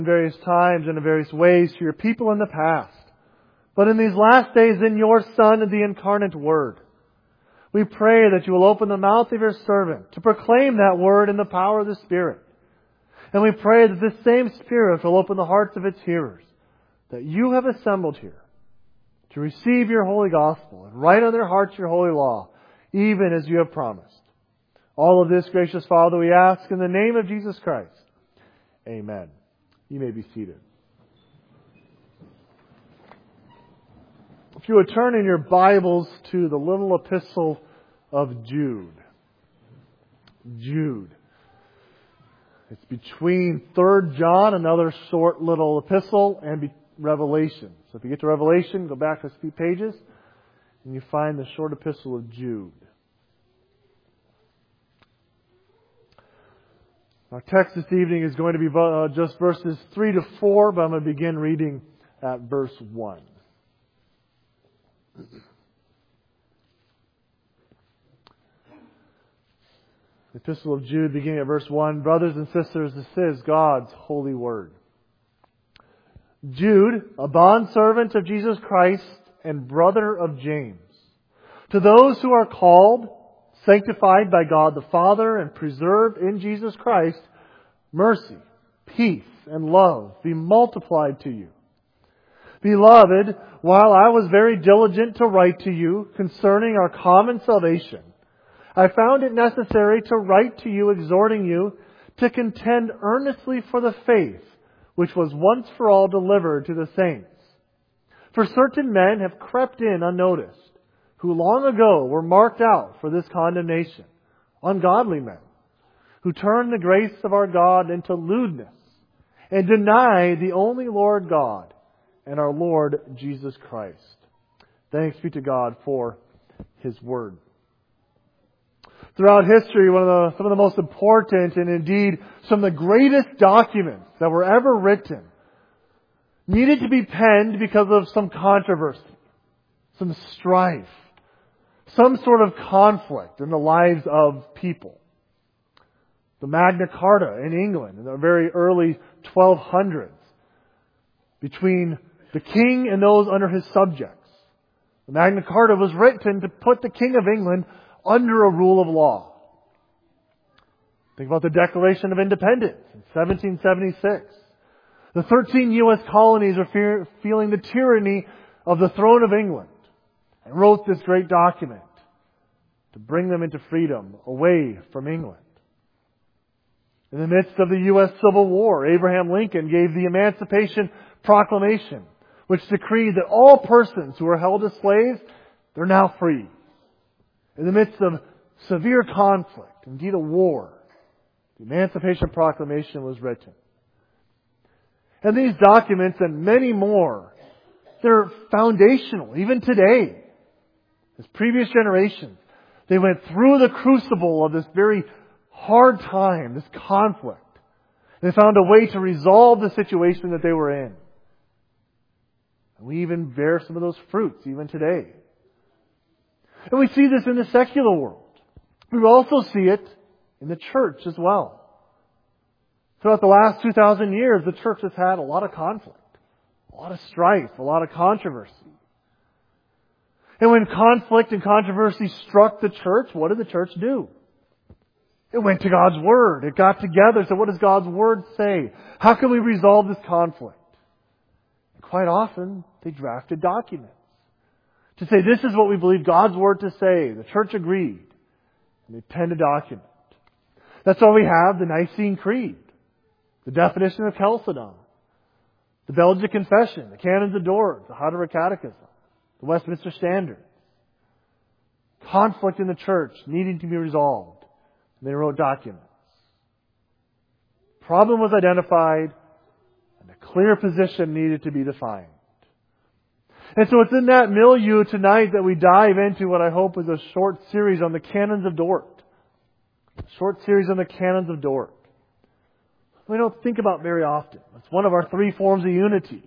in various times and in various ways to your people in the past. But in these last days, in your Son, the incarnate Word, we pray that you will open the mouth of your servant to proclaim that Word in the power of the Spirit. And we pray that this same Spirit will open the hearts of its hearers, that you have assembled here to receive your holy gospel and write on their hearts your holy law, even as you have promised. All of this, gracious Father, we ask in the name of Jesus Christ. Amen. You may be seated. If you would turn in your Bibles to the little epistle of Jude. Jude. It's between 3 John, another short little epistle, and Revelation. So if you get to Revelation, go back a few pages, and you find the short epistle of Jude. Our text this evening is going to be just verses 3 to 4, but I'm going to begin reading at verse 1. The Epistle of Jude, beginning at verse 1. Brothers and sisters, this is God's holy word. Jude, a bondservant of Jesus Christ and brother of James, to those who are called, sanctified by God the Father, and preserved in Jesus Christ, mercy, peace, and love be multiplied to you. Beloved, while I was very diligent to write to you concerning our common salvation, I found it necessary to write to you, exhorting you to contend earnestly for the faith which was once for all delivered to the saints. For certain men have crept in unnoticed, who long ago were marked out for this condemnation, ungodly men, who turn the grace of our God into lewdness, and deny the only Lord God and our Lord Jesus Christ. Thanks be to God for His Word. Throughout history, some of the most important and indeed some of the greatest documents that were ever written needed to be penned because of some controversy, some strife, some sort of conflict in the lives of people. The Magna Carta in England in the very early 1200s, between the king and those under his subjects. The Magna Carta was written to put the King of England under a rule of law. Think about the Declaration of Independence in 1776. The 13 U.S. colonies were feeling the tyranny of the throne of England and wrote this great document to bring them into freedom away from England. In the midst of the U.S. Civil War, Abraham Lincoln gave the Emancipation Proclamation, which decreed that all persons who were held as slaves, they're now free. In the midst of severe conflict, indeed a war, the Emancipation Proclamation was written. And these documents and many more, they're foundational, even today. As previous generations, they went through the crucible of this very hard time, this conflict. They found a way to resolve the situation that they were in. And we even bear some of those fruits even today. And we see this in the secular world. We also see it in the church as well. Throughout the last 2,000 years, the church has had a lot of conflict, a lot of strife, a lot of controversy. And when conflict and controversy struck the church, what did the church do? It went to God's Word. It got together. So what does God's Word say? How can we resolve this conflict? And quite often, they drafted documents to say, this is what we believe God's Word to say. The church agreed. And they penned a document. That's why we have the Nicene Creed, the definition of Chalcedon, the Belgic Confession, the Canons of Dort, the Heidelberg Catechism, the Westminster Standard. Conflict in the church needing to be resolved. And they wrote documents. Problem was identified, and a clear position needed to be defined. And so it's in that milieu tonight that we dive into what I hope is a short series on the Canons of Dort. A short series on the Canons of Dort. We don't think about very often. It's one of our 3 forms of unity.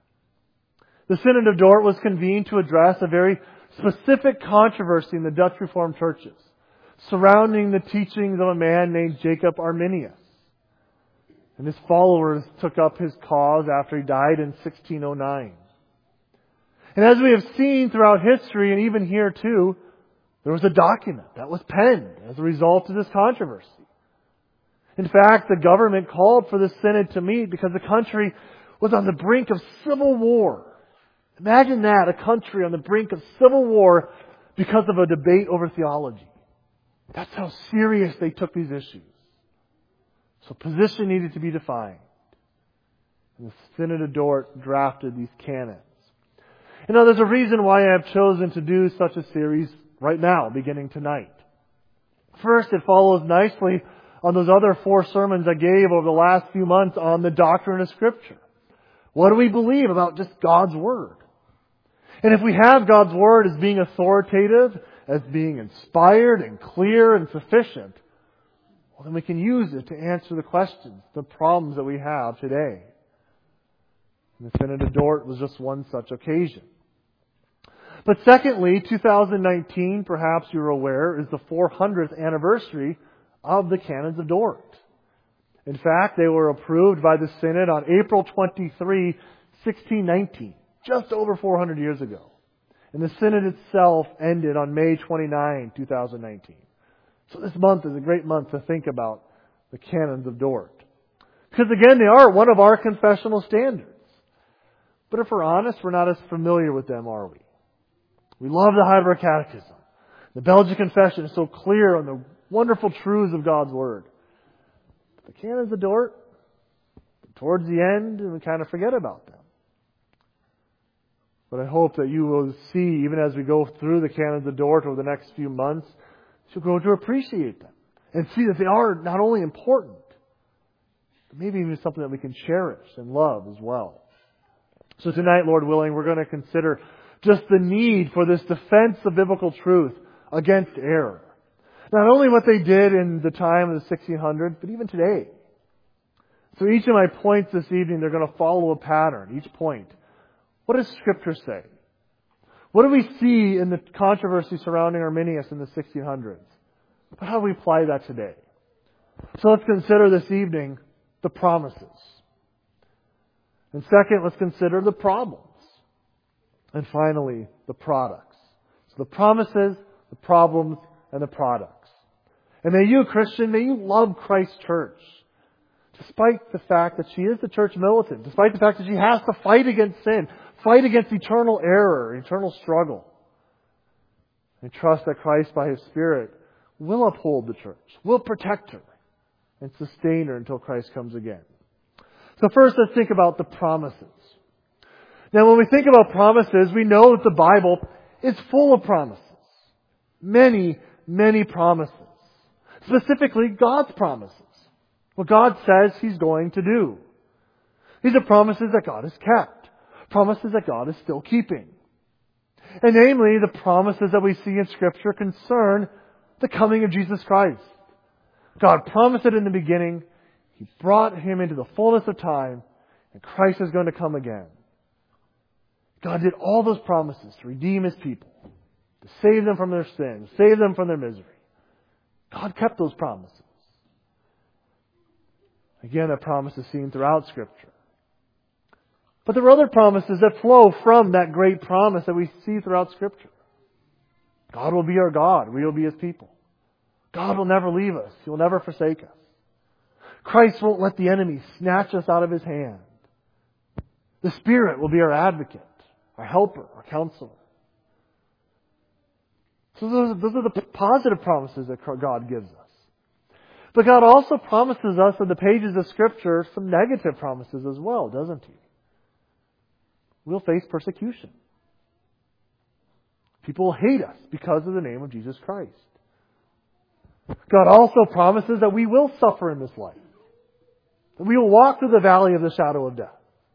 The Synod of Dort was convened to address a very specific controversy in the Dutch Reformed churches surrounding the teachings of a man named Jacob Arminius. And his followers took up his cause after he died in 1609. And as we have seen throughout history, and even here too, there was a document that was penned as a result of this controversy. In fact, the government called for the synod to meet because the country was on the brink of civil war. Imagine that, a country on the brink of civil war because of a debate over theology. That's how serious they took these issues. So position needed to be defined. And the Synod of Dort drafted these canons. You know, there's a reason why I have chosen to do such a series right now, beginning tonight. First, it follows nicely on those other 4 sermons I gave over the last few months on the doctrine of Scripture. What do we believe about just God's Word? And if we have God's Word as being authoritative, as being inspired and clear and sufficient, well, then we can use it to answer the questions, the problems that we have today. And the Synod of Dort was just one such occasion. But secondly, 2019, perhaps you're aware, is the 400th anniversary of the Canons of Dort. In fact, they were approved by the Synod on April 23, 1619, just over 400 years ago. And the Synod itself ended on May 29, 2019. So this month is a great month to think about the Canons of Dort. Because again, they are one of our confessional standards. But if we're honest, we're not as familiar with them, are we? We love the Heidelberg Catechism. The Belgian Confession is so clear on the wonderful truths of God's Word. But the Canons of Dort, towards the end, we kind of forget about them. But I hope that you will see, even as we go through the Canons of Dort over the next few months, you'll grow to appreciate them and see that they are not only important, but maybe even something that we can cherish and love as well. So tonight, Lord willing, we're going to consider just the need for this defense of biblical truth against error. Not only what they did in the time of the 1600s, but even today. So each of my points this evening, they're going to follow a pattern, each point. What does Scripture say? What do we see in the controversy surrounding Arminius in the 1600s? But how do we apply that today? So let's consider this evening the promises. And second, let's consider the problems. And finally, the products. So the promises, the problems, and the products. And may you, Christian, may you love Christ's church. Despite the fact that she is the church militant. Despite the fact that she has to fight against sin. Fight against eternal error, eternal struggle. And trust that Christ, by His Spirit, will uphold the church. Will protect her. And sustain her until Christ comes again. So first, let's think about the promises. Now, when we think about promises, we know that the Bible is full of promises. Many, many promises. Specifically, God's promises. What God says He's going to do. These are promises that God has kept. Promises that God is still keeping. And namely, the promises that we see in Scripture concern the coming of Jesus Christ. God promised it in the beginning. He brought Him into the fullness of time. And Christ is going to come again. God did all those promises to redeem His people. To save them from their sins. Save them from their misery. God kept those promises. Again, that promise is seen throughout Scripture. But there are other promises that flow from that great promise that we see throughout Scripture. God will be our God. We will be His people. God will never leave us. He will never forsake us. Christ won't let the enemy snatch us out of His hand. The Spirit will be our advocate, our helper, our counselor. So those are the positive promises that God gives us. But God also promises us in the pages of Scripture some negative promises as well, doesn't He? We'll face persecution. People will hate us because of the name of Jesus Christ. God also promises that we will suffer in this life. That we will walk through the valley of the shadow of death.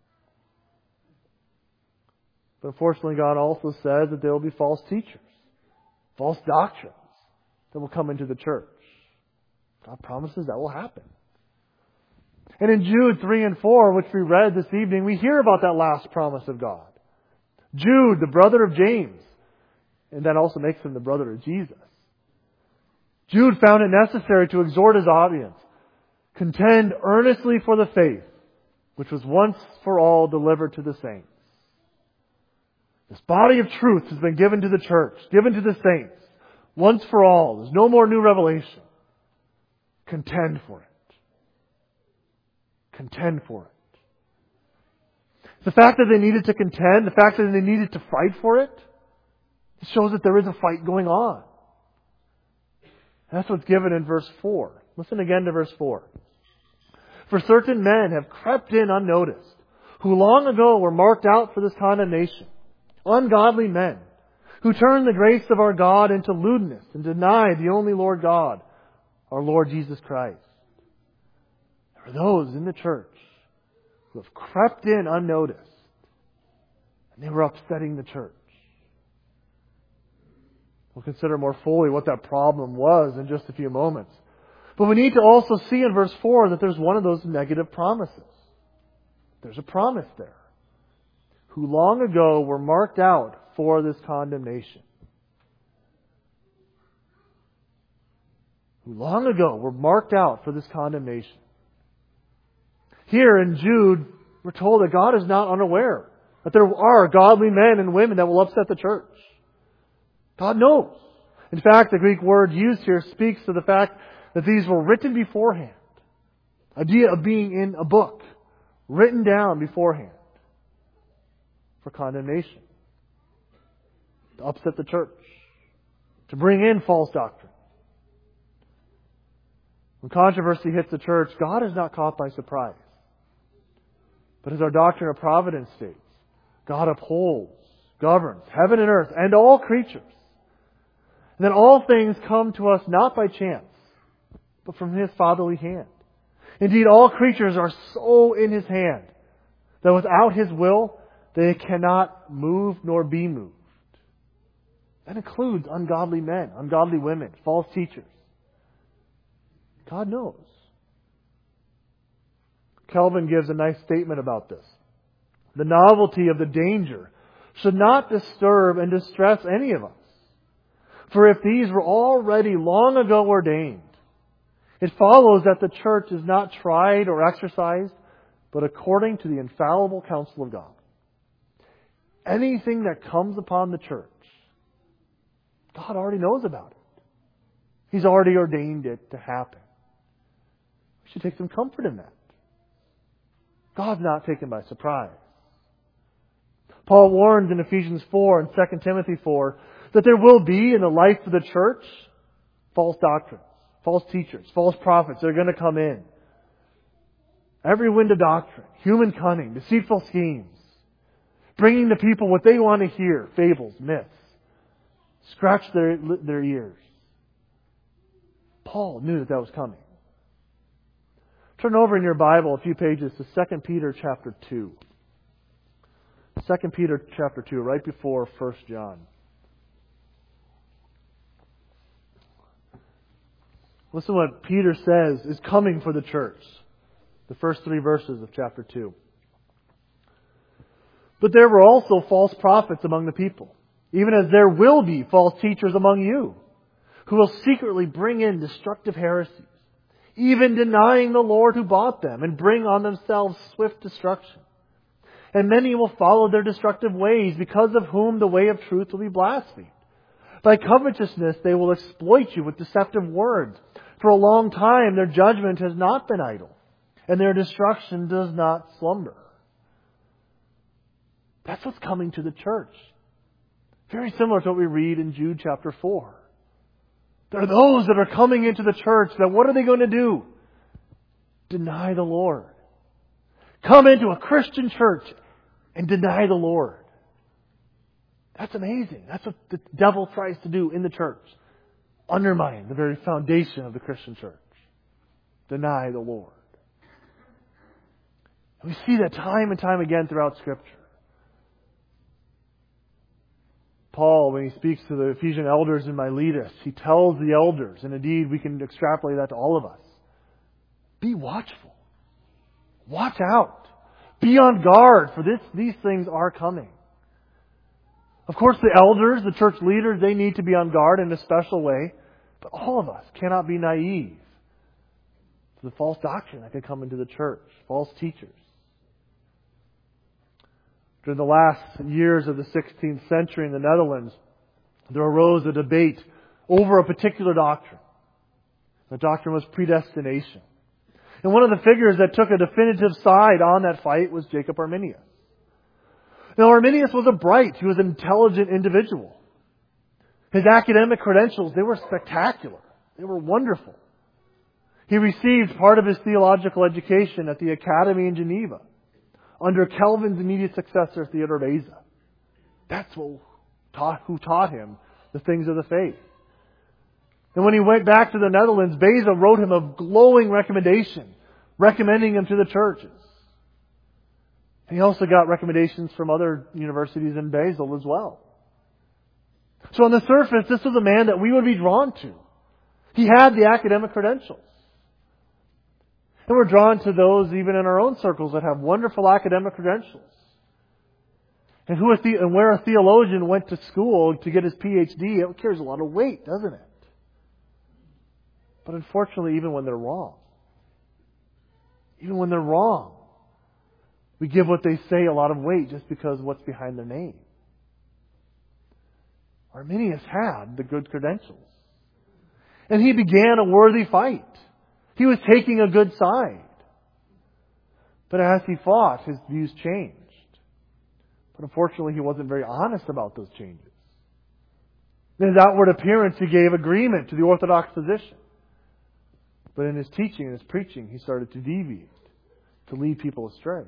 But unfortunately, God also says that there will be false teachers, false doctrines that will come into the church. God promises that will happen. And in Jude 3 and 4, which we read this evening, we hear about that last promise of God. Jude, the brother of James, and that also makes him the brother of Jesus. Jude found it necessary to exhort his audience Contend earnestly for the faith, which was once for all delivered to the saints. This body of truth has been given to the church, given to the saints, once for all. There's no more new revelation. Contend for it. Contend for it. The fact that they needed to contend, the fact that they needed to fight for it, it shows that there is a fight going on. And that's what's given in verse 4. Listen again to verse 4. For certain men have crept in unnoticed, who long ago were marked out for this condemnation. Ungodly men, who turn the grace of our God into lewdness and deny the only Lord God, our Lord Jesus Christ. There are those in the church who have crept in unnoticed, and they were upsetting the church. We'll consider more fully what that problem was in just a few moments. But we need to also see in verse 4 that there's one of those negative promises. There's a promise there. Who long ago were marked out for this condemnation. Who long ago were marked out for this condemnation. Here in Jude, we're told that God is not unaware that there are godly men and women that will upset the church. God knows. In fact, the Greek word used here speaks to the fact that these were written beforehand. Idea of being in a book, written down beforehand for condemnation, to upset the church, to bring in false doctrine. When controversy hits the church, God is not caught by surprise. But as our doctrine of providence states, God upholds, governs heaven and earth and all creatures. And that all things come to us not by chance, but from His fatherly hand. Indeed, all creatures are so in His hand that without His will, they cannot move nor be moved. That includes ungodly men, ungodly women, false teachers. God knows. Calvin gives a nice statement about this. The novelty of the danger should not disturb and distress any of us. For if these were already long ago ordained, it follows that the church is not tried or exercised, but according to the infallible counsel of God. Anything that comes upon the church, God already knows about it. He's already ordained it to happen. We should take some comfort in that. God's not taken by surprise. Paul warns in Ephesians 4 and 2 Timothy 4 that there will be in the life of the church false doctrines, false teachers, false prophets that are going to come in. Every wind of doctrine, human cunning, deceitful schemes, bringing the people what they want to hear, fables, myths. Scratch their ears. Paul knew that was coming. Turn over in your Bible a few pages to 2 Peter chapter 2. 2 Peter chapter 2, right before 1 John. Listen to what Peter says is coming for the church. The first 3 verses of chapter 2. But there were also false prophets among the people, even as there will be false teachers among you, who will secretly bring in destructive heresies, even denying the Lord who bought them, and bring on themselves swift destruction. And many will follow their destructive ways, because of whom the way of truth will be blasphemed. By covetousness they will exploit you with deceptive words. For a long time their judgment has not been idle, and their destruction does not slumber. That's what's coming to the church. Very similar to what we read in Jude chapter 4. There are those that are coming into the church that what are they going to do? Deny the Lord. Come into a Christian church and deny the Lord. That's amazing. That's what the devil tries to do in the church. Undermine the very foundation of the Christian church. Deny the Lord. And we see that time and time again throughout Scripture. Paul, when he speaks to the Ephesian elders in Miletus, he tells the elders, and indeed we can extrapolate that to all of us, be watchful. Watch out. Be on guard, for these things are coming. Of course, the elders, the church leaders, they need to be on guard in a special way, but all of us cannot be naive. to the false doctrine that could come into the church, false teachers. During the last years of the 16th century in the Netherlands, there arose a debate over a particular doctrine. The doctrine was predestination. And one of the figures that took a definitive side on that fight was Jacob Arminius. Now, Arminius was he was an intelligent individual. His academic credentials, they were spectacular. They were wonderful. He received part of his theological education at the Academy in Geneva under Calvin's immediate successor, Theodore Beza. That's who taught him the things of the faith. And when he went back to the Netherlands, Beza wrote him a glowing recommendation, recommending him to the churches. And he also got recommendations from other universities in Basel as well. So on the surface, this was a man that we would be drawn to. He had the academic credentials. And we're drawn to those even in our own circles that have wonderful academic credentials. And where a theologian went to school to get his PhD, it carries a lot of weight, doesn't it? But unfortunately, even when they're wrong, we give what they say a lot of weight just because of what's behind their name. Arminius had the good credentials. And he began a worthy fight. He was taking a good side. But as he fought, his views changed. But unfortunately, he wasn't very honest about those changes. In his outward appearance, he gave agreement to the orthodox position. But in his teaching and his preaching, he started to deviate, to lead people astray.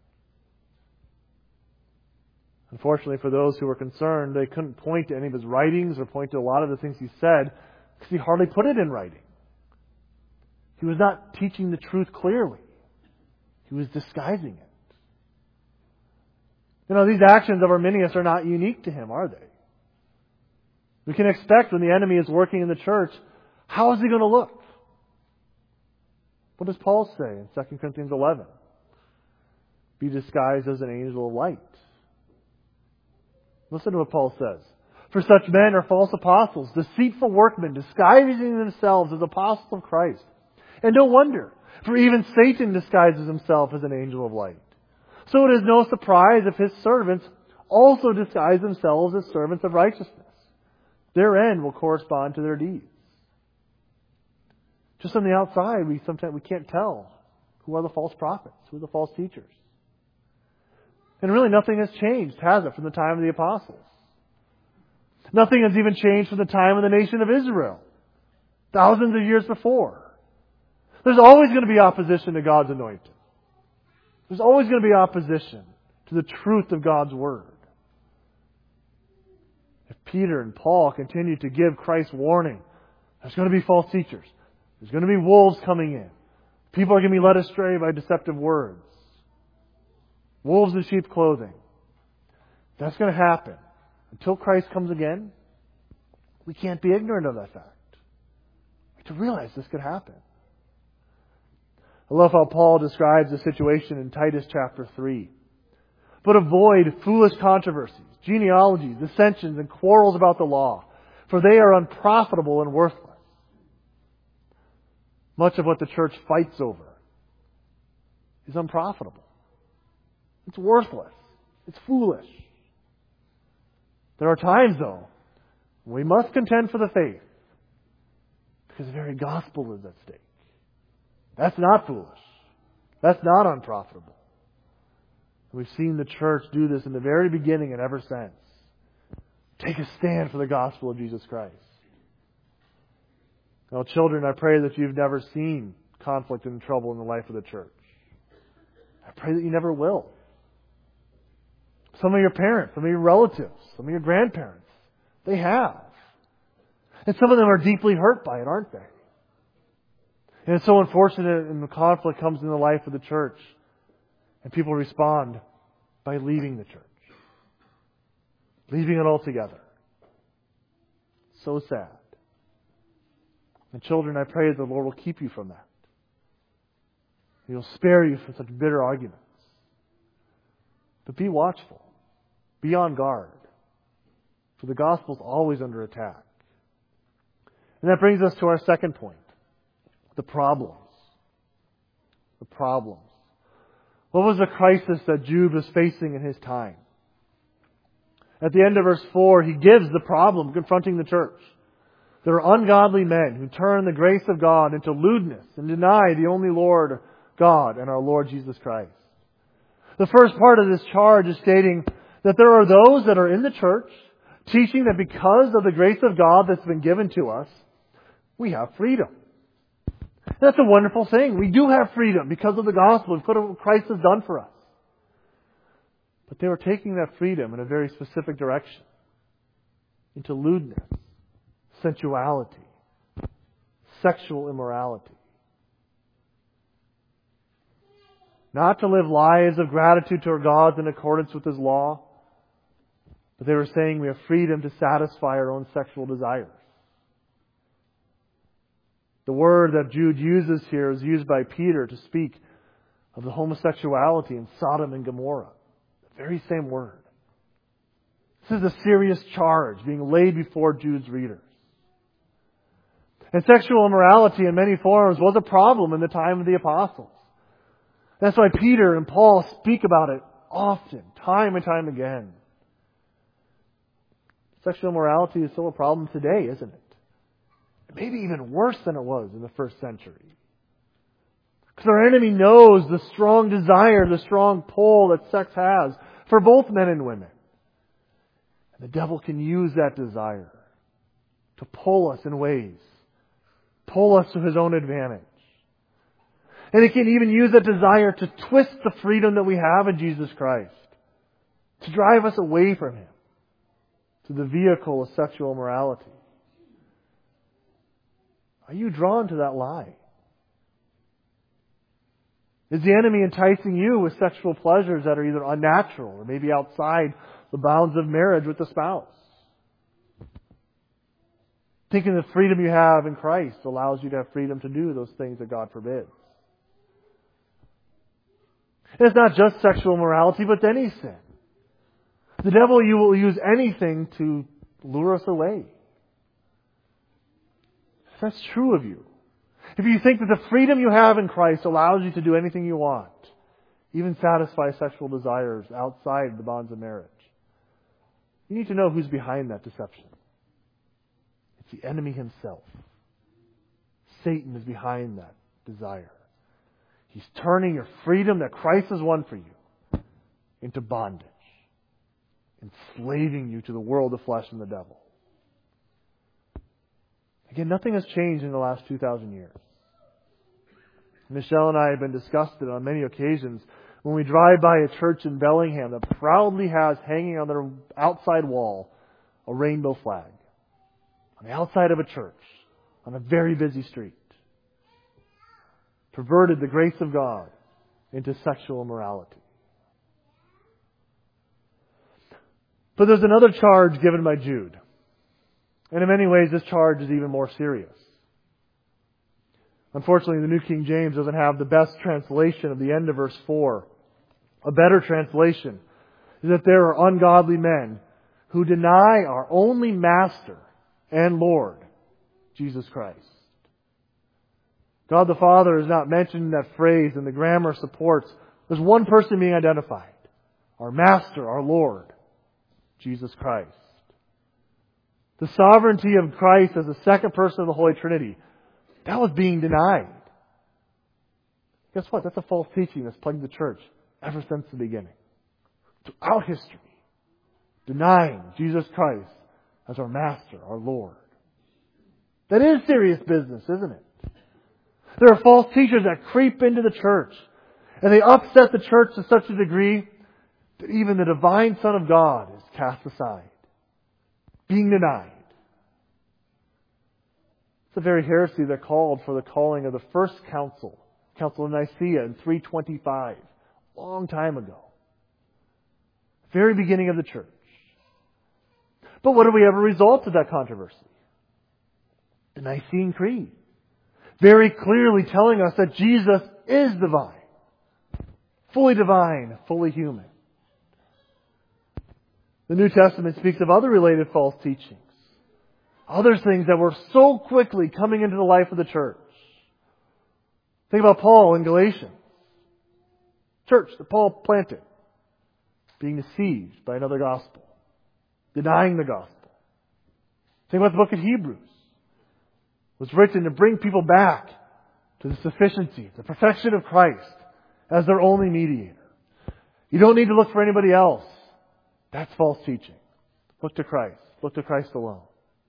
Unfortunately, for those who were concerned, they couldn't point to any of his writings or point to a lot of the things he said because he hardly put it in writing. He was not teaching the truth clearly. He was disguising it. You know, these actions of Arminius are not unique to him, are they? We can expect when the enemy is working in the church, how is he going to look? What does Paul say in 2 Corinthians 11? Be disguised as an angel of light. Listen to what Paul says. For such men are false apostles, deceitful workmen, disguising themselves as apostles of Christ. And no wonder, for even Satan disguises himself as an angel of light. So it is no surprise if his servants also disguise themselves as servants of righteousness. Their end will correspond to their deeds. Just on the outside, we can't tell who are the false prophets, who are the false teachers. And really nothing has changed, has it, from the time of the apostles? Nothing has even changed from the time of the nation of Israel, thousands of years before. There's always going to be opposition to God's anointed. There's always going to be opposition to the truth of God's Word. If Peter and Paul continue to give Christ's warning, there's going to be false teachers. There's going to be wolves coming in. People are going to be led astray by deceptive words. Wolves in sheep's clothing. That's going to happen. Until Christ comes again, we can't be ignorant of that fact. We have to realize this could happen. I love how Paul describes the situation in Titus chapter 3. But avoid foolish controversies, genealogies, dissensions, and quarrels about the law, for they are unprofitable and worthless. Much of what the church fights over is unprofitable. It's worthless. It's foolish. There are times, though, we must contend for the faith because the very gospel is at stake. That's not foolish. That's not unprofitable. We've seen the church do this in the very beginning and ever since. Take a stand for the gospel of Jesus Christ. Now, children, I pray that you've never seen conflict and trouble in the life of the church. I pray that you never will. Some of your parents, some of your relatives, some of your grandparents, they have. And some of them are deeply hurt by it, aren't they? And it's so unfortunate when the conflict comes in the life of the church and people respond by leaving the church. Leaving it altogether. So sad. And children, I pray that the Lord will keep you from that. He'll spare you from such bitter arguments. But be watchful. Be on guard. For the gospel is always under attack. And that brings us to our second point. The problems. the problems? What was the crisis that Jude was facing in his time? At the end of verse 4, he gives the problem confronting the church. There are ungodly men who turn the grace of God into lewdness and deny the only Lord God and our Lord Jesus Christ. The first part of this charge is stating that there are those that are in the church teaching that because of the grace of God that's been given to us, we have freedom. That's a wonderful thing. We do have freedom because of the gospel and what Christ has done for us. But they were taking that freedom in a very specific direction. Into lewdness, sensuality, sexual immorality. Not to live lives of gratitude to our God in accordance with His law, but they were saying we have freedom to satisfy our own sexual desires. The word that Jude uses here is used by Peter to speak of the homosexuality in Sodom and Gomorrah. The very same word. This is a serious charge being laid before Jude's readers. And sexual immorality in many forms was a problem in the time of the apostles. That's why Peter and Paul speak about it often, time and time again. Sexual immorality is still a problem today, isn't it? Maybe even worse than it was in the first century. Because our enemy knows the strong desire, the strong pull that sex has for both men and women. And the devil can use that desire to pull us in ways, pull us to his own advantage. And he can even use that desire to twist the freedom that we have in Jesus Christ, to drive us away from Him, to the vehicle of sexual immorality. Are you drawn to that lie? Is the enemy enticing you with sexual pleasures that are either unnatural or maybe outside the bounds of marriage with the spouse? Thinking the freedom you have in Christ allows you to have freedom to do those things that God forbids. It's not just sexual immorality, but any sin. The devil will use anything to lure us away. If that's true of you, if you think that the freedom you have in Christ allows you to do anything you want, even satisfy sexual desires outside the bonds of marriage, you need to know who's behind that deception. It's the enemy himself. Satan is behind that desire. He's turning your freedom that Christ has won for you into bondage, enslaving you to the world, the flesh, and the devil. Again, nothing has changed in the last 2,000 years. Michelle and I have been disgusted on many occasions when we drive by a church in Bellingham that proudly has hanging on their outside wall a rainbow flag on the outside of a church on a very busy street. Perverted the grace of God into sexual immorality. But there's another charge given by Jude. And in many ways, this charge is even more serious. Unfortunately, the New King James doesn't have the best translation of the end of verse 4. A better translation is that there are ungodly men who deny our only Master and Lord, Jesus Christ. God the Father is not mentioned in that phrase, and the grammar supports there's one person being identified. Our Master, our Lord, Jesus Christ. The sovereignty of Christ as the second person of the Holy Trinity, that was being denied. Guess what? That's a false teaching that's plagued the church ever since the beginning. Throughout history, denying Jesus Christ as our Master, our Lord. That is serious business, isn't it? There are false teachers that creep into the church, and they upset the church to such a degree that even the divine Son of God is cast aside, being denied. It's a very heresy that called for the calling of the first council, Council of Nicaea in 325, a long time ago. Very beginning of the church. But what do we have a result of that controversy? The Nicene Creed. Very clearly telling us that Jesus is divine, fully human. The New Testament speaks of other related false teachings. Other things that were so quickly coming into the life of the church. Think about Paul in Galatians. church that Paul planted, being deceived by another gospel, denying the gospel. Think about the book of Hebrews. It was written to bring people back to the sufficiency, the perfection of Christ as their only mediator. You don't need to look for anybody else. That's false teaching. Look to Christ. Look to Christ alone.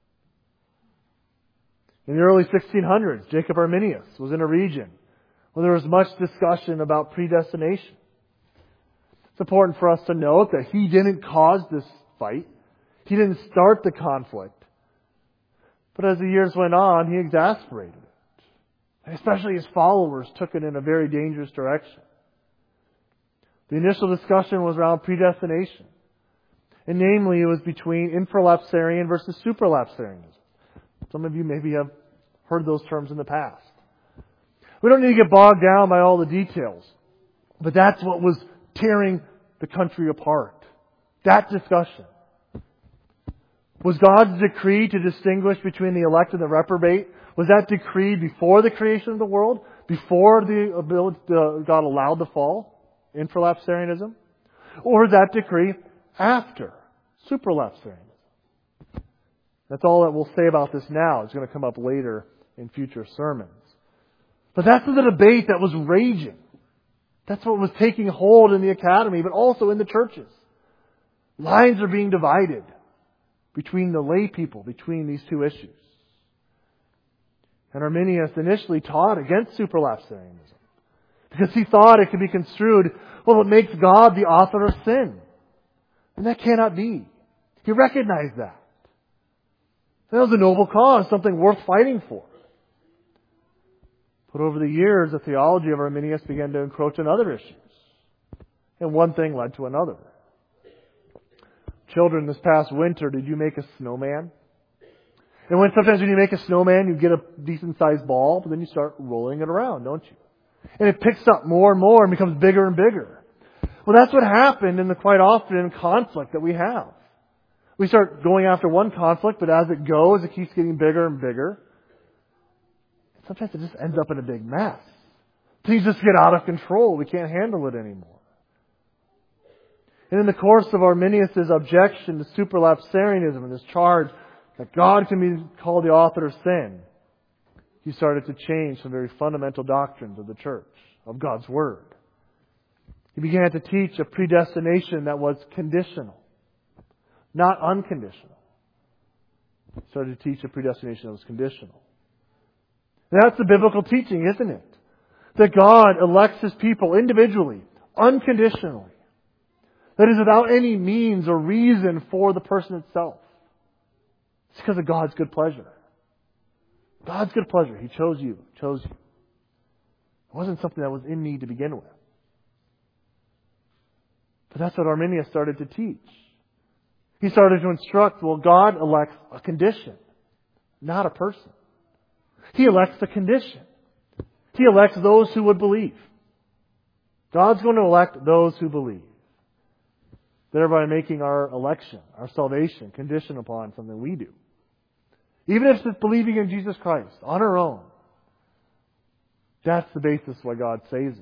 In the early 1600s, Jacob Arminius was in a region where there was much discussion about predestination. It's important for us to note that he didn't cause this fight. He didn't start the conflict. But as the years went on, he exasperated it. And especially his followers took it in a very dangerous direction. The initial discussion was around predestination. And namely, it was between infralapsarian versus supralapsarianism. Some of you maybe have heard those terms in the past. We don't need to get bogged down by all the details. But that's what was tearing the country apart. That discussion. Was God's decree to distinguish between the elect and the reprobate, was that decreed before the creation of the world? Before God allowed the fall? Infralapsarianism? Or was that decree after? Supralapsarianism. That's all that we'll say about this now. It's going to come up later in future sermons. But that's the debate that was raging. That's what was taking hold in the academy, but also in the churches. Lines are being divided between the lay people, between these two issues. And Arminius initially taught against supralapsarianism because he thought it could be construed, well, it makes God the author of sin. And that cannot be. He recognized that. That was a noble cause, something worth fighting for. But over the years, the theology of Arminius began to encroach on other issues. And one thing led to another. Children, this past winter, did you make a snowman? And sometimes when you make a snowman, you get a decent-sized ball, but then you start rolling it around, don't you? And it picks up more and more and becomes bigger and bigger. Well, that's what happened quite often in conflict that we have. We start going after one conflict, but as it goes, it keeps getting bigger and bigger. Sometimes it just ends up in a big mess. Things just get out of control. We can't handle it anymore. And in the course of Arminius' objection to supralapsarianism and this charge that God can be called the author of sin, he started to change some very fundamental doctrines of the church, of God's Word. He began to teach a predestination that was conditional, not unconditional. He started to teach a predestination that was conditional. And that's the biblical teaching, isn't it? That God elects His people individually, unconditionally. That is without any means or reason for the person itself. It's because of God's good pleasure. God's good pleasure. He chose you. Chose you. It wasn't something that was in need to begin with. But that's what Arminius started to teach. He started to instruct, well, God elects a condition, not a person. He elects the condition. He elects those who would believe. God's going to elect those who believe. Thereby making our election, our salvation, conditioned upon something we do. Even if it's believing in Jesus Christ on our own. That's the basis why God saves us.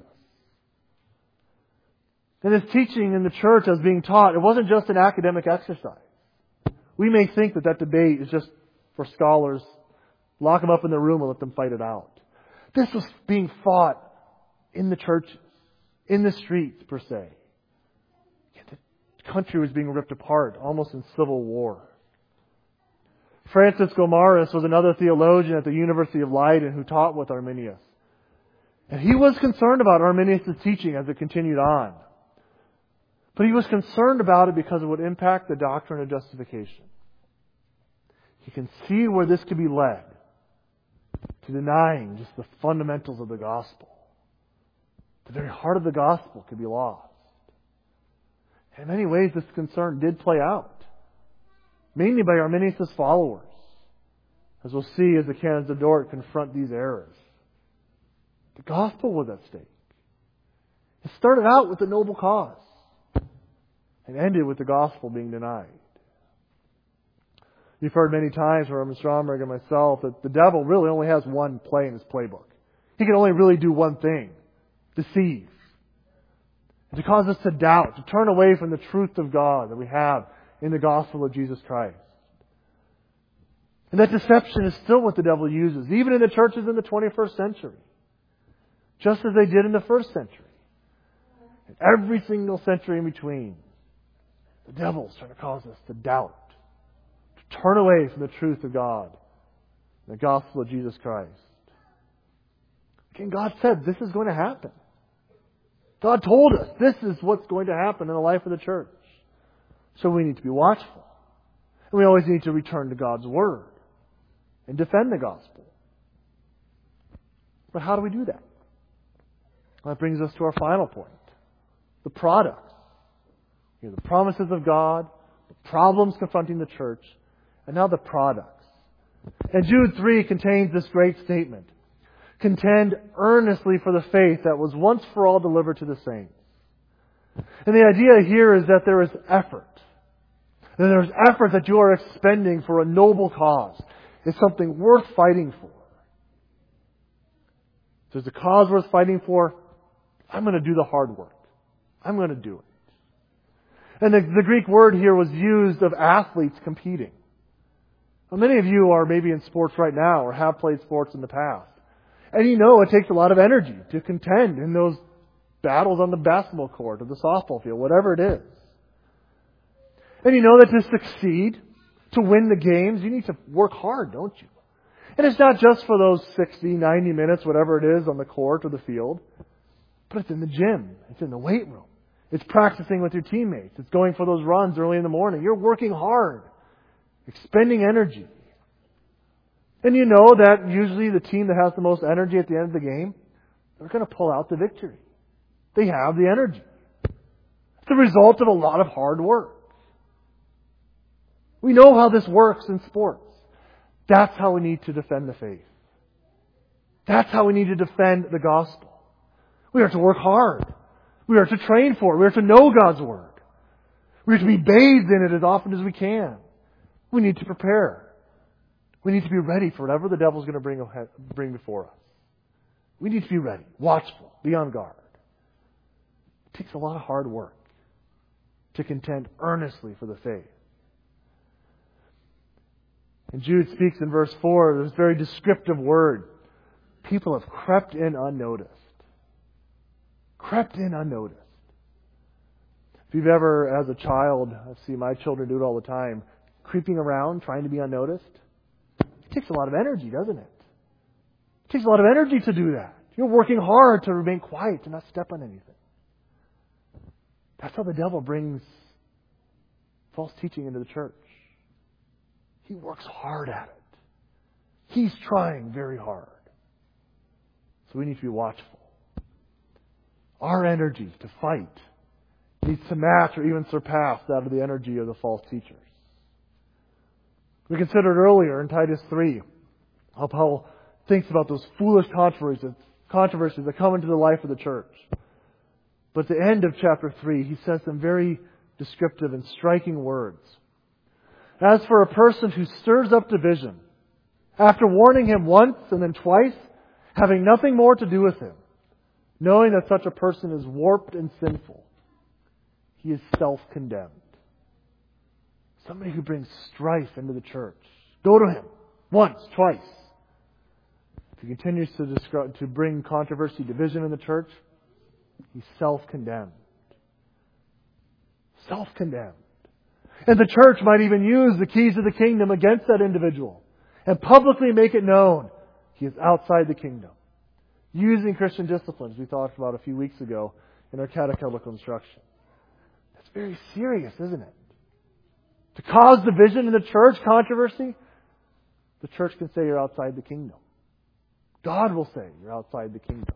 And His teaching in the church as being taught, it wasn't just an academic exercise. We may think that debate is just for scholars. Lock them up in the room and let them fight it out. This was being fought in the churches, in the streets per se. The country was being ripped apart, almost in civil war. Francis Gomarus was another theologian at the University of Leiden who taught with Arminius. And he was concerned about Arminius' teaching as it continued on. But he was concerned about it because it would impact the doctrine of justification. He can see where this could be led to denying just the fundamentals of the gospel. The very heart of the gospel could be lost. In many ways, this concern did play out. Mainly by Arminius' followers. As we'll see as the canons of Dort confront these errors. The gospel was at stake. It started out with a noble cause. And ended with the gospel being denied. You've heard many times from Mr. Stromberg and myself that the devil really only has one play in his playbook. He can only really do one thing. Deceive. and to cause us to doubt, to turn away from the truth of God that we have in the gospel of Jesus Christ. And that deception is still what the devil uses, even in the churches in the 21st century. Just as they did in the first century. And every single century in between. The devil's trying to cause us to doubt, to turn away from the truth of God, the gospel of Jesus Christ. Again, God said this is going to happen. God told us this is what's going to happen in the life of the church. So we need to be watchful. And we always need to return to God's Word and defend the gospel. But how do we do that? Well, that brings us to our final point. The products. The promises of God, the problems confronting the church, and now the products. And Jude 3 contains this great statement. Contend earnestly for the faith that was once for all delivered to the saints. And the idea here is that there is effort. That there's effort that you are expending for a noble cause. It's something worth fighting for. If there's a cause worth fighting for, I'm going to do the hard work. I'm going to do it. And the Greek word here was used of athletes competing. Well, many of you are maybe in sports right now or have played sports in the past. And you know it takes a lot of energy to contend in those battles on the basketball court or the softball field, whatever it is. And you know that to succeed, to win the games, you need to work hard, don't you? And it's not just for those 60, 90 minutes, whatever it is on the court or the field, but it's in the gym. It's in the weight room. It's practicing with your teammates. It's going for those runs early in the morning. You're working hard, expending energy. And you know that usually the team that has the most energy at the end of the game, they're going to pull out the victory. They have the energy. It's the result of a lot of hard work. We know how this works in sports. That's how we need to defend the faith. That's how we need to defend the gospel. We are to work hard. We are to train for it. We are to know God's Word. We are to be bathed in it as often as we can. We need to prepare. We need to be ready for whatever the devil's going to bring before us. We need to be ready, watchful, be on guard. It takes a lot of hard work to contend earnestly for the faith. And Jude speaks in verse 4, this very descriptive word. People have crept in unnoticed. Crept in unnoticed. If you've ever, as a child, I see my children do it all the time, creeping around, trying to be unnoticed, it takes a lot of energy, doesn't it? It takes a lot of energy to do that. You're working hard to remain quiet, to not step on anything. That's how the devil brings false teaching into the church. He works hard at it. He's trying very hard. So we need to be watchful. Our energy to fight needs to match or even surpass that of the energy of the false teachers. We considered earlier in Titus 3 how Paul thinks about those foolish controversies that come into the life of the church. But at the end of chapter 3, he says some very descriptive and striking words. As for a person who stirs up division, after warning him once and then twice, having nothing more to do with him, knowing that such a person is warped and sinful, he is self-condemned. Somebody who brings strife into the church. Go to him once, twice. If he continues to bring controversy, division in the church, he's self-condemned. Self-condemned. And the church might even use the keys of the kingdom against that individual and publicly make it known he is outside the kingdom. Using Christian disciplines we talked about a few weeks ago in our catechetical instruction. That's very serious, isn't it? To cause division in the church, controversy, the church can say you're outside the kingdom. God will say you're outside the kingdom.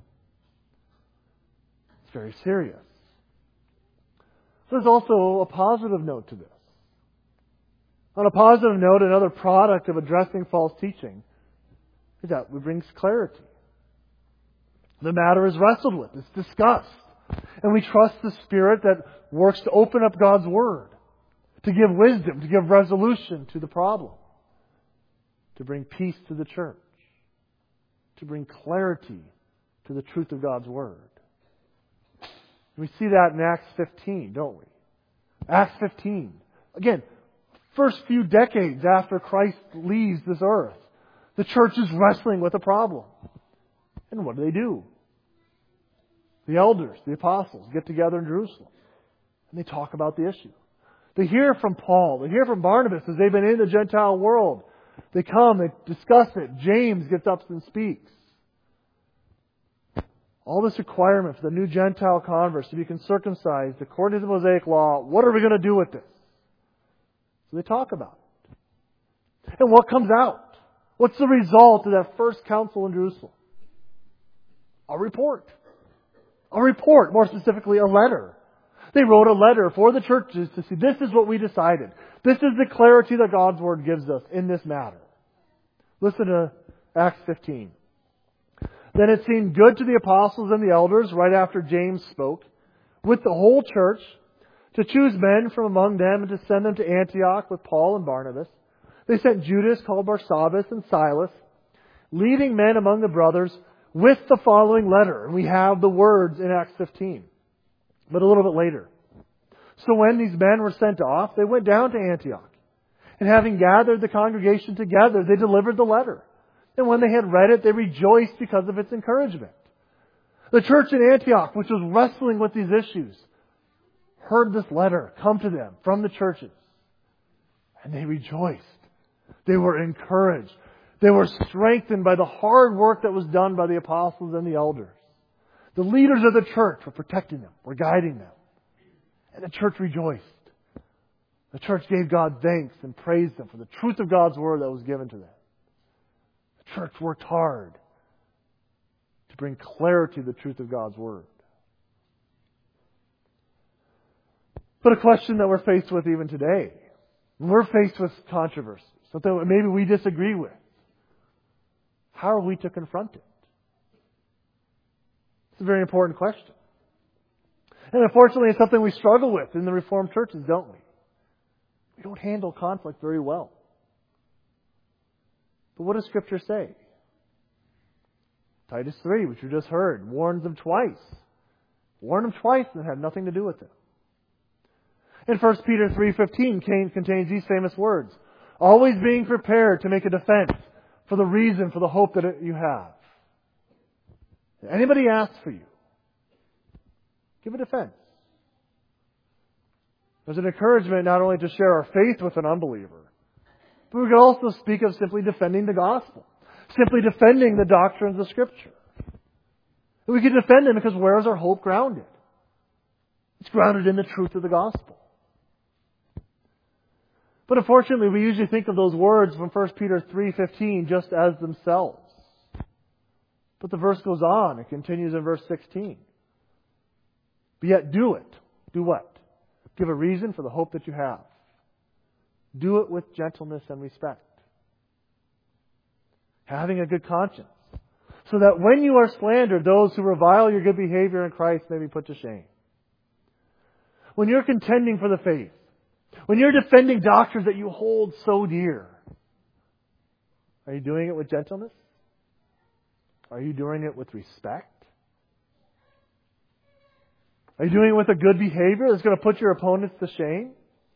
It's very serious. There's also a positive note to this. On a positive note, another product of addressing false teaching is that it brings clarity. The matter is wrestled with. It's discussed. And we trust the Spirit that works to open up God's Word, to give wisdom, to give resolution to the problem, to bring peace to the church, to bring clarity to the truth of God's Word. We see that in Acts 15, don't we? Acts 15. Again, first few decades after Christ leaves this earth, the church is wrestling with a problem. And what do? The elders, the apostles, get together in Jerusalem. And they talk about the issue. They hear from Paul. They hear from Barnabas as they've been in the Gentile world. They come, they discuss it. James gets up and speaks. All this requirement for the new Gentile converts to be circumcised according to the Mosaic law. What are we going to do with this? So they talk about it. And what comes out? What's the result of that first council in Jerusalem? A report. A report, more specifically a letter. They wrote a letter for the churches to see, this is what we decided. This is the clarity that God's Word gives us in this matter. Listen to Acts 15. Then it seemed good to the apostles and the elders, right after James spoke, with the whole church, to choose men from among them and to send them to Antioch with Paul and Barnabas. They sent Judas, called Barsabbas, and Silas, leading men among the brothers, with the following letter. And we have the words in Acts 15. But a little bit later. So when these men were sent off, they went down to Antioch. And having gathered the congregation together, they delivered the letter. And when they had read it, they rejoiced because of its encouragement. The church in Antioch, which was wrestling with these issues, heard this letter come to them from the churches. And they rejoiced. They were encouraged. They were strengthened by the hard work that was done by the apostles and the elders. The leaders of the church were protecting them, were guiding them. And the church rejoiced. The church gave God thanks and praised Him for the truth of God's Word that was given to them. The church worked hard to bring clarity to the truth of God's Word. But a question that we're faced with even today, when we're faced with controversy, something that maybe we disagree with, how are we to confront it? It's a very important question. And unfortunately, it's something we struggle with in the Reformed churches, don't we? We don't handle conflict very well. But what does Scripture say? Titus 3, which we just heard, warns them twice. Warn them twice and it had nothing to do with them. And 1 Peter 3:15 contains these famous words. Always being prepared to make a defense for the reason, for the hope that you have. If anybody asks for you, give a defense. There's an encouragement not only to share our faith with an unbeliever, but we could also speak of simply defending the gospel. Simply defending the doctrines of Scripture. And we can defend them because where is our hope grounded? It's grounded in the truth of the gospel. But unfortunately, we usually think of those words from 1 Peter 3:15 just as themselves. But the verse goes on. It continues in verse 16. But yet do it. Do what? Give a reason for the hope that you have. Do it with gentleness and respect. Having a good conscience. So that when you are slandered, those who revile your good behavior in Christ may be put to shame. When you're contending for the faith, when you're defending doctrines that you hold so dear, are you doing it with gentleness? Are you doing it with respect? Are you doing it with a good behavior that's going to put your opponents to shame?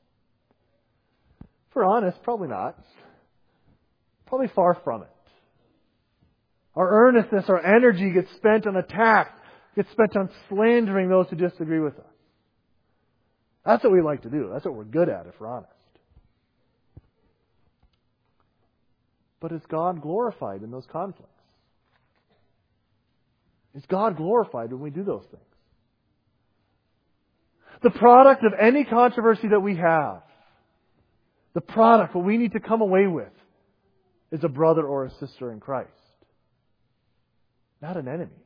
If we're honest, probably not. Probably far from it. Our earnestness, our energy gets spent on attack, gets spent on slandering those who disagree with us. That's what we like to do. That's what we're good at, if we're honest. But is God glorified in those conflicts? Is God glorified when we do those things? The product of any controversy that we have, the product, what we need to come away with, is a brother or a sister in Christ. Not an enemy.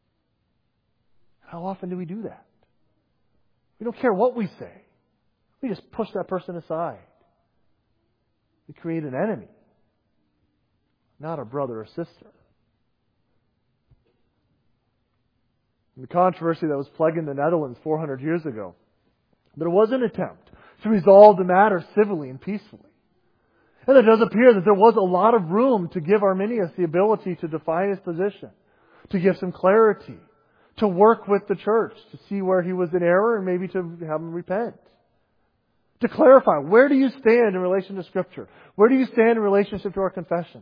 How often do we do that? We don't care what we say. We just push that person aside. We create an enemy, not a brother or sister. In the controversy that was plaguing the Netherlands 400 years ago, there was an attempt to resolve the matter civilly and peacefully. And it does appear that there was a lot of room to give Arminius the ability to define his position, to give some clarity, to work with the church, to see where he was in error and maybe to have him repent. To clarify, where do you stand in relation to Scripture? Where do you stand in relationship to our confession?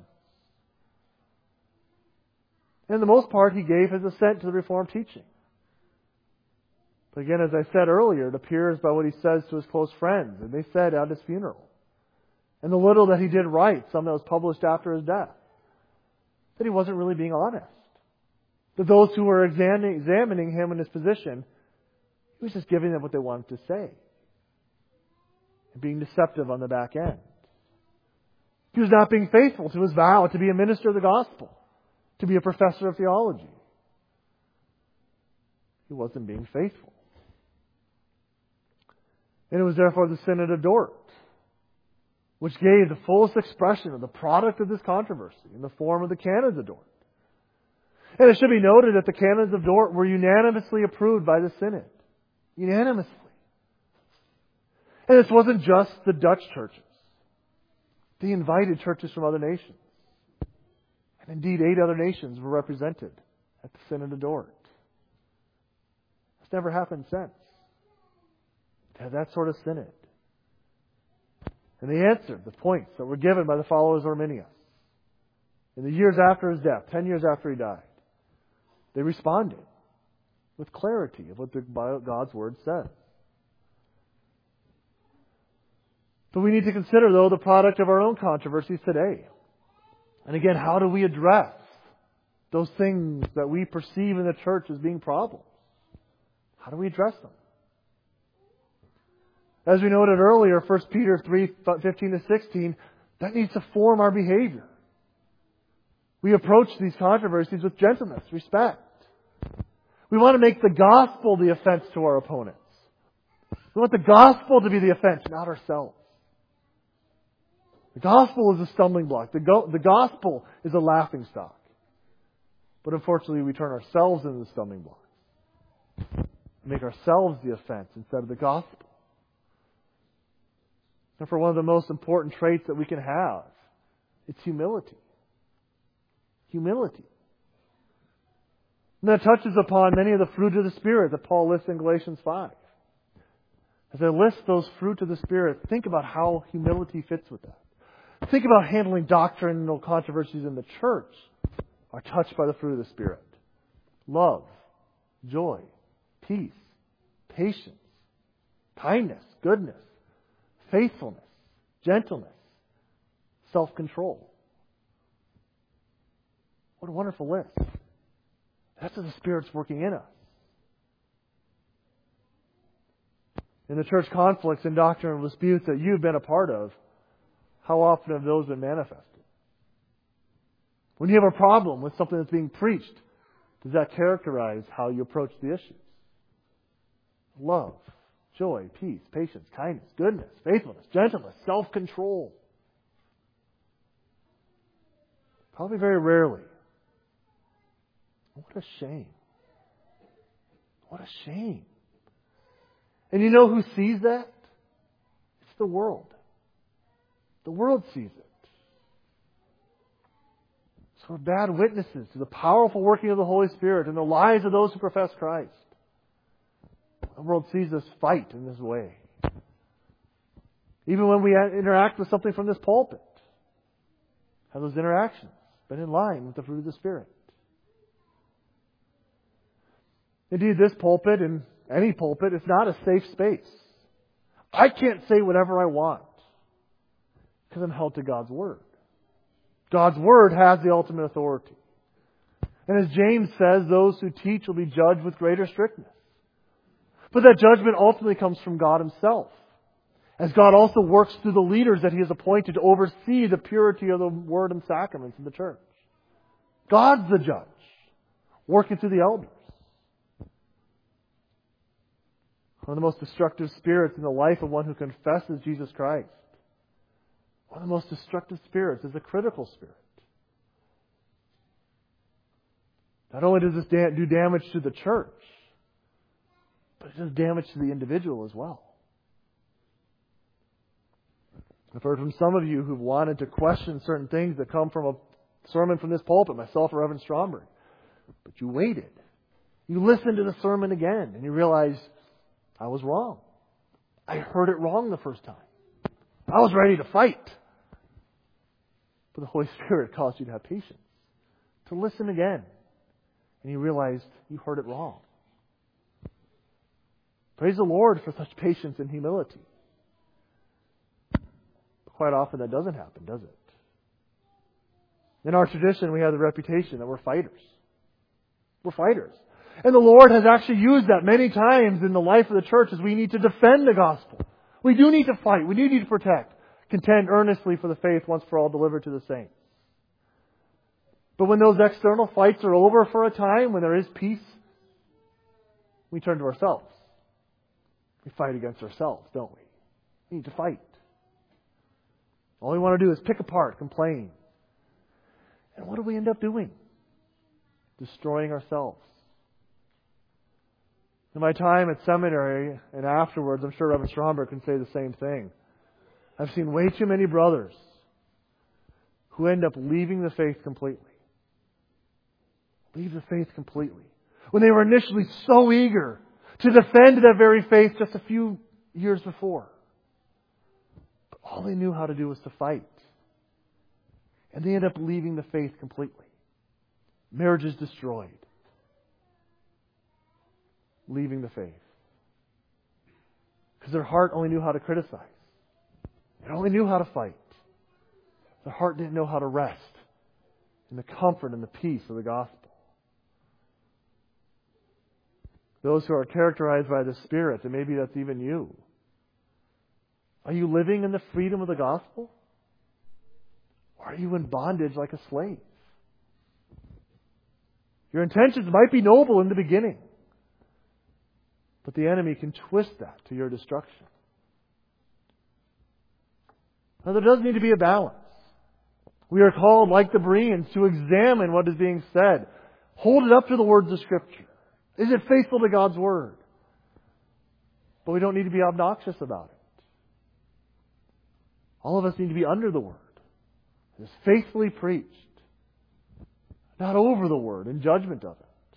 And for the most part, he gave his assent to the Reformed teaching. But again, as I said earlier, it appears by what he says to his close friends, and they said at his funeral, and the little that he did write, some that was published after his death, that he wasn't really being honest. That those who were examining him in his position, he was just giving them what they wanted to say. And being deceptive on the back end. He was not being faithful to his vow to be a minister of the gospel, to be a professor of theology. He wasn't being faithful. And it was therefore the Synod of Dort, which gave the fullest expression of the product of this controversy in the form of the Canons of Dort. And it should be noted that the Canons of Dort were unanimously approved by the Synod. Unanimously. And this wasn't just the Dutch churches. They invited churches from other nations. And indeed, 8 other nations were represented at the Synod of Dort. It's never happened since. To have that sort of synod. And they answered the points that were given by the followers of Arminius. In the years after his death, 10 years after he died, they responded with clarity of what God's Word says. But we need to consider, though, the product of our own controversies today. And again, how do we address those things that we perceive in the church as being problems? How do we address them? As we noted earlier, 1 Peter 3:15-16, that needs to form our behavior. We approach these controversies with gentleness, respect. We want to make the gospel the offense to our opponents. We want the gospel to be the offense, not ourselves. The gospel is a stumbling block. The gospel is a laughing stock. But unfortunately, we turn ourselves into the stumbling block. Make ourselves the offense instead of the gospel. And for one of the most important traits that we can have, it's humility. Humility. And that touches upon many of the fruit of the Spirit that Paul lists in Galatians 5. As I list those fruit of the Spirit, think about how humility fits with that. Think about handling doctrinal controversies in the church are touched by the fruit of the Spirit. Love, joy, peace, patience, kindness, goodness, faithfulness, gentleness, self-control. What a wonderful list. That's what the Spirit's working in us. In the church conflicts and doctrinal disputes that you've been a part of, how often have those been manifested? When you have a problem with something that's being preached, does that characterize how you approach the issues? Love, joy, peace, patience, kindness, goodness, faithfulness, gentleness, self-control. Probably very rarely. What a shame. What a shame. And you know who sees that? It's the world. The world sees it. So we're bad witnesses to the powerful working of the Holy Spirit in the lives of those who profess Christ. The world sees us fight in this way. Even when we interact with something from this pulpit, have those interactions been in line with the fruit of the Spirit? Indeed, this pulpit and any pulpit is not a safe space. I can't say whatever I want because I'm held to God's Word. God's Word has the ultimate authority. And as James says, those who teach will be judged with greater strictness. But that judgment ultimately comes from God Himself, as God also works through the leaders that He has appointed to oversee the purity of the Word and sacraments in the church. God's the judge, working through the elders. One of the most destructive spirits in the life of one who confesses Jesus Christ. One of the most destructive spirits is a critical spirit. Not only does this do damage to the church, but it does damage to the individual as well. I've heard from some of you who've wanted to question certain things that come from a sermon from this pulpit, myself or Reverend Stromberg. But you waited. You listen to the sermon again and you realize, I was wrong. I heard it wrong the first time. I was ready to fight. But the Holy Spirit calls you to have patience, to listen again. And you realized you heard it wrong. Praise the Lord for such patience and humility. But quite often that doesn't happen, does it? In our tradition, we have the reputation that we're fighters. We're fighters. And the Lord has actually used that many times in the life of the church as we need to defend the gospel. We do need to fight. We do need to protect. Contend earnestly for the faith once for all delivered to the saints. But when those external fights are over for a time, when there is peace, we turn to ourselves. We fight against ourselves, don't we? We need to fight. All we want to do is pick apart, complain. And what do we end up doing? Destroying ourselves. In my time at seminary and afterwards, I'm sure Reverend Stromberg can say the same thing. I've seen way too many brothers who end up leaving the faith completely. Leave the faith completely. When they were initially so eager to defend that very faith just a few years before. But all they knew how to do was to fight. And they end up leaving the faith completely. Marriage is destroyed. Leaving the faith. Because their heart only knew how to criticize. It only knew how to fight. Their heart didn't know how to rest in the comfort and the peace of the gospel. Those who are characterized by the Spirit, and maybe that's even you. Are you living in the freedom of the gospel? Or are you in bondage like a slave? Your intentions might be noble in the beginning, but the enemy can twist that to your destruction. Now there does need to be a balance. We are called, like the Bereans, to examine what is being said. Hold it up to the words of Scripture. Is it faithful to God's Word? But we don't need to be obnoxious about it. All of us need to be under the Word. It is faithfully preached. Not over the Word in judgment of it.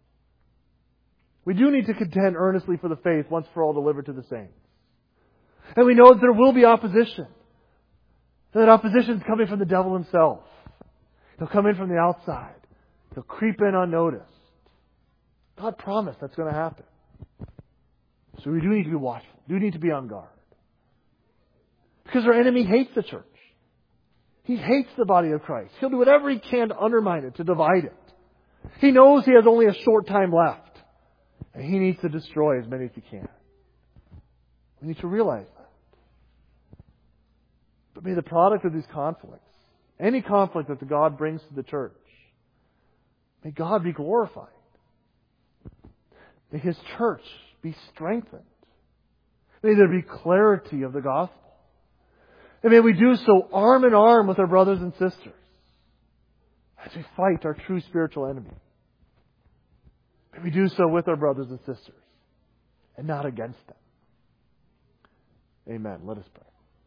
We do need to contend earnestly for the faith once for all delivered to the saints. And we know that there will be opposition. That opposition is coming from the devil himself. He'll come in from the outside. He'll creep in unnoticed. God promised that's going to happen. So we do need to be watchful. Do need to be on guard. Because our enemy hates the church. He hates the body of Christ. He'll do whatever he can to undermine it, to divide it. He knows he has only a short time left. And he needs to destroy as many as he can. We need to realize that. But may the product of these conflicts, any conflict that God brings to the church, may God be glorified. May His church be strengthened. May there be clarity of the gospel. And may we do so arm in arm with our brothers and sisters as we fight our true spiritual enemy. May we do so with our brothers and sisters and not against them. Amen. Let us pray.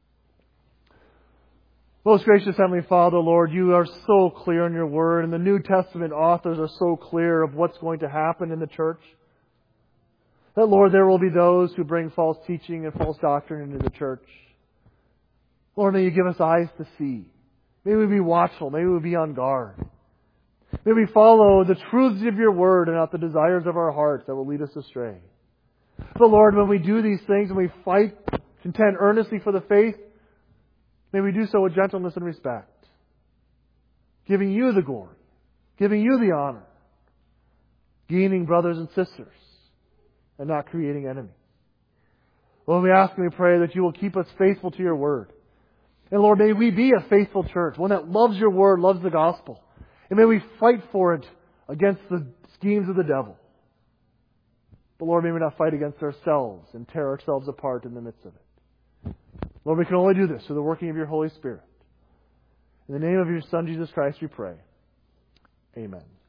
Most gracious Heavenly Father, Lord, you are so clear in your word, and the New Testament authors are so clear of what's going to happen in the church. That, Lord, there will be those who bring false teaching and false doctrine into the church. Lord, may you give us eyes to see. May we be watchful. May we be on guard. May we follow the truths of your word and not the desires of our hearts that will lead us astray. But Lord, when we do these things and we fight, contend earnestly for the faith, may we do so with gentleness and respect, giving you the glory, giving you the honor, gaining brothers and sisters, and not creating enemies. Lord, we ask and we pray that you will keep us faithful to your word. And Lord, may we be a faithful church, one that loves your word, loves the gospel. And may we fight for it against the schemes of the devil. But Lord, may we not fight against ourselves and tear ourselves apart in the midst of it. Lord, we can only do this through the working of your Holy Spirit. In the name of your Son, Jesus Christ, we pray. Amen.